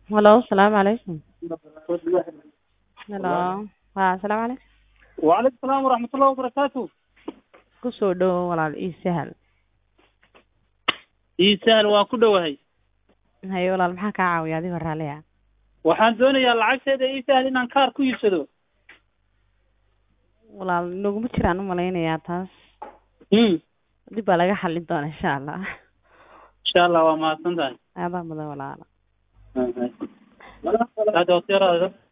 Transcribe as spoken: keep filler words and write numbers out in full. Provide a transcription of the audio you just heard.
هلو السلام عليكم. هلو ها السلام عليكم. وعليكم السلام ورحمة الله وبركاته. kusoo dhow walaal ii sahal. ii sahal waa ku dhowahay. haye walaal maxaa kaa caawiya adiga raaliya? waxaan doonayaa lacagteeda ii sahal inaan kaar ku iibsado. walaal naguma jiraan u malaynayaa taas. hmm dib baa laga xallin doonaa insha allah. insha allah waa mahadsantahay. aabaa mudan walaal. hada wasiirada